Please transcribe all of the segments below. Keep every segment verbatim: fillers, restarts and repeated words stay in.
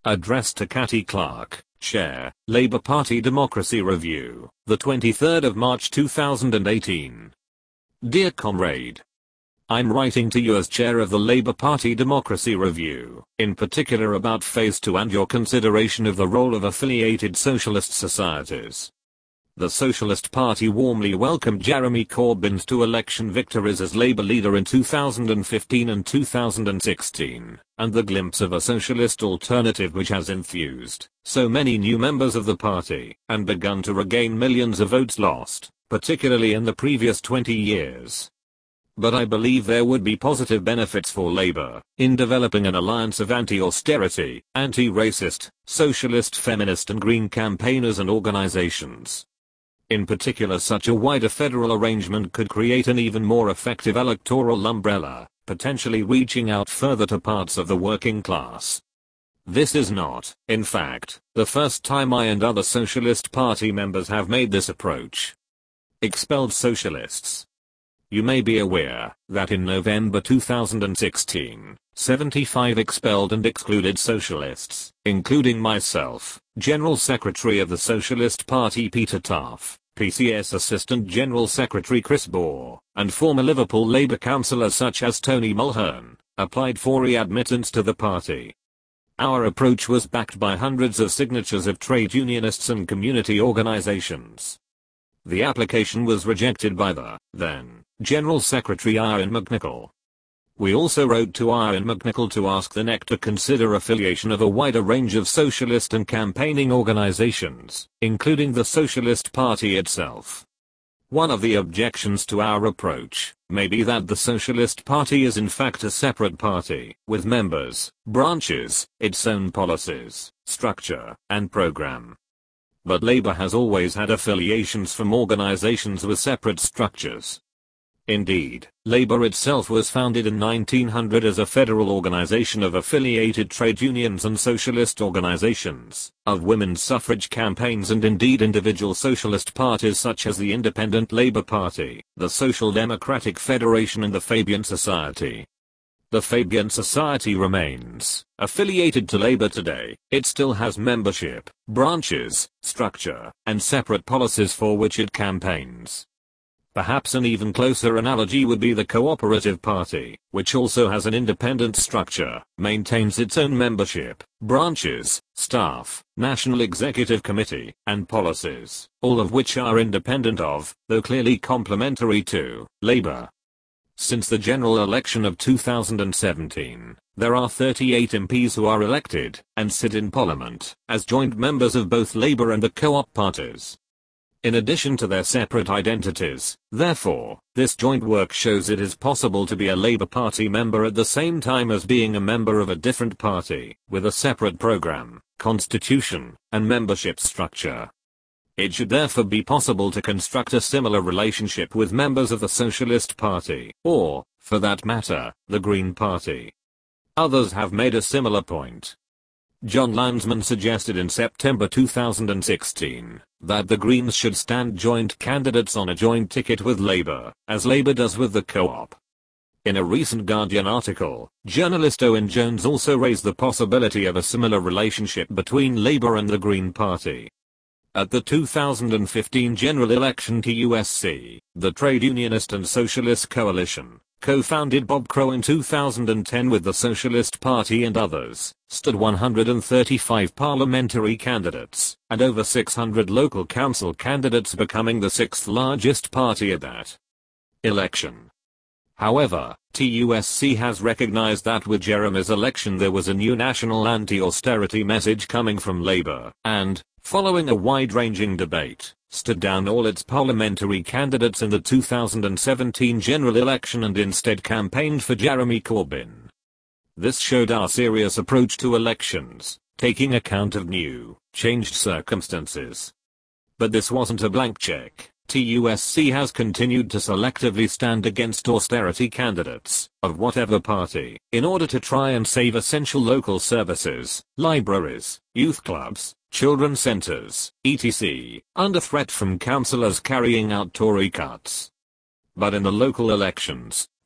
Address to Cathy Clark, Chair, Labour Party Democracy Review, the twenty-third of March two thousand eighteen. Dear Comrade, I'm writing to you as Chair of the Labour Party Democracy Review, in particular about Phase two and your consideration of the role of affiliated socialist societies. The Socialist Party warmly welcomed Jeremy Corbyn's two election victories as Labour leader in two thousand fifteen and two thousand sixteen, and the glimpse of a socialist alternative which has infused so many new members of the party, and begun to regain millions of votes lost, particularly in the previous twenty years. But I believe there would be positive benefits for Labour in developing an alliance of anti-austerity, anti-racist, socialist, feminist and green campaigners and organizations. In particular, such a wider federal arrangement could create an even more effective electoral umbrella, potentially reaching out further to parts of the working class. This is not, in fact, the first time I and other Socialist Party members have made this approach. Expelled socialists. You may be aware that in November two thousand sixteen, seventy-five expelled and excluded socialists, including myself, General Secretary of the Socialist Party Peter Taff, P C S Assistant General Secretary Chris Bohr, and former Liverpool Labour councillors such as Tony Mulhern, applied for readmittance to the party. Our approach was backed by hundreds of signatures of trade unionists and community organisations. The application was rejected by the, then, General Secretary Ian McNicol. We also wrote to Ian McNicol to ask the N E C to consider affiliation of a wider range of socialist and campaigning organizations, including the Socialist Party itself. One of the objections to our approach may be that the Socialist Party is in fact a separate party, with members, branches, its own policies, structure, and program. But Labour has always had affiliations from organizations with separate structures. Indeed, Labour itself was founded in nineteen hundred as a federal organization of affiliated trade unions and socialist organizations, of women's suffrage campaigns and indeed individual socialist parties such as the Independent Labour Party, the Social Democratic Federation and the Fabian Society. The Fabian Society remains affiliated to Labour today. It still has membership, branches, structure, and separate policies for which it campaigns. Perhaps an even closer analogy would be the Cooperative Party, which also has an independent structure, maintains its own membership, branches, staff, National Executive Committee, and policies, all of which are independent of, though clearly complementary to, Labour. Since the general election of two thousand seventeen, there are thirty-eight M Ps who are elected and sit in Parliament as joint members of both Labour and the Co-op parties. In addition to their separate identities, therefore, this joint work shows it is possible to be a Labour Party member at the same time as being a member of a different party, with a separate programme, constitution, and membership structure. It should therefore be possible to construct a similar relationship with members of the Socialist Party, or, for that matter, the Green Party. Others have made a similar point. John Landsman suggested in September two thousand sixteen that the Greens should stand joint candidates on a joint ticket with Labour, as Labour does with the Co-op. In a recent Guardian article, journalist Owen Jones also raised the possibility of a similar relationship between Labour and the Green Party. At the two thousand fifteen general election to U S C, the Trade Unionist and Socialist Coalition, co-founded Bob Crow in two thousand ten with the Socialist Party and others, stood one hundred thirty-five parliamentary candidates, and over six hundred local council candidates, becoming the sixth largest party at that election. However, T U S C has recognized that with Jeremy's election there was a new national anti-austerity message coming from Labour, and, following a wide-ranging debate, stood down all its parliamentary candidates in the two thousand seventeen general election and instead campaigned for Jeremy Corbyn. This showed our serious approach to elections, taking account of new, changed circumstances. But this wasn't a blank check. T U S C has continued to selectively stand against austerity candidates, of whatever party, in order to try and save essential local services, libraries, youth clubs, children's centres, et cetera, under threat from councillors carrying out Tory cuts. But in the local elections,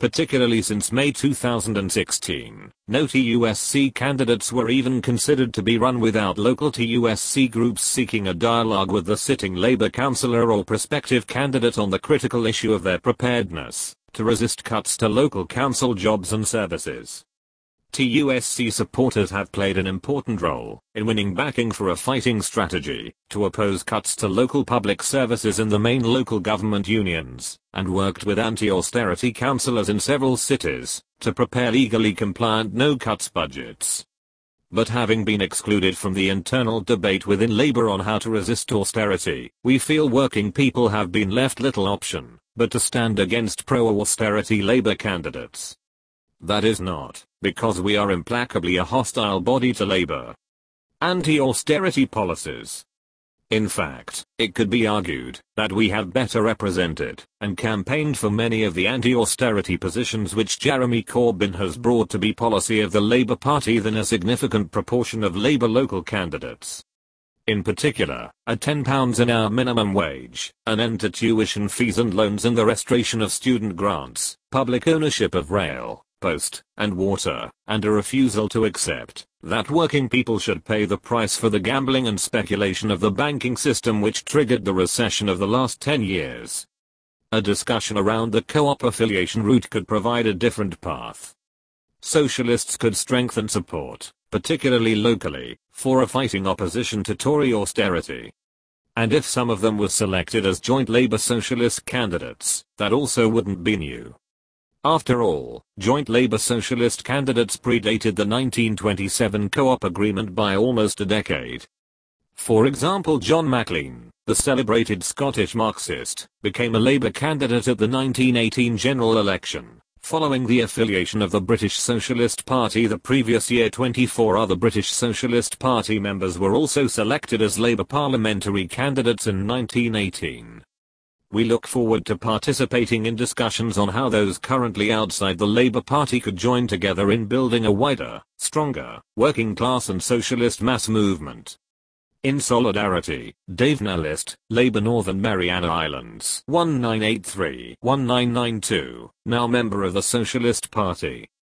particularly since May two thousand sixteen. No T U S C candidates were even considered to be run without local T U S C groups seeking a dialogue with the sitting Labour councillor or prospective candidate on the critical issue of their preparedness to resist cuts to local council jobs and services. T U S C supporters have played an important role in winning backing for a fighting strategy to oppose cuts to local public services in the main local government unions, and worked with anti-austerity councillors in several cities to prepare legally compliant no-cuts budgets. But having been excluded from the internal debate within Labour on how to resist austerity, we feel working people have been left little option but to stand against pro-austerity Labour candidates. That is not because we are implacably a hostile body to Labour anti-austerity policies. In fact, it could be argued that we have better represented and campaigned for many of the anti-austerity positions which Jeremy Corbyn has brought to be policy of the Labour Party than a significant proportion of Labour local candidates. In particular, a ten pounds an hour minimum wage, an end to tuition fees and loans and the restoration of student grants, public ownership of rail, post, and water, and a refusal to accept that working people should pay the price for the gambling and speculation of the banking system which triggered the recession of the last ten years. A discussion around the co-op affiliation route could provide a different path. Socialists could strengthen support, particularly locally, for a fighting opposition to Tory austerity. And if some of them were selected as joint Labour Socialist candidates, that also wouldn't be new. After all, joint Labour Socialist candidates predated the nineteen twenty-seven Co-op Agreement by almost a decade. For example, John Maclean, the celebrated Scottish Marxist, became a Labour candidate at the nineteen eighteen general election. Following the affiliation of the British Socialist Party the previous year, twenty-four other British Socialist Party members were also selected as Labour parliamentary candidates in nineteen eighteen. We look forward to participating in discussions on how those currently outside the Labour Party could join together in building a wider, stronger, working class and socialist mass movement. In solidarity, Dave Nellist, Labour Northern Mariana Islands, one nine eight three, one nine nine two, now member of the Socialist Party.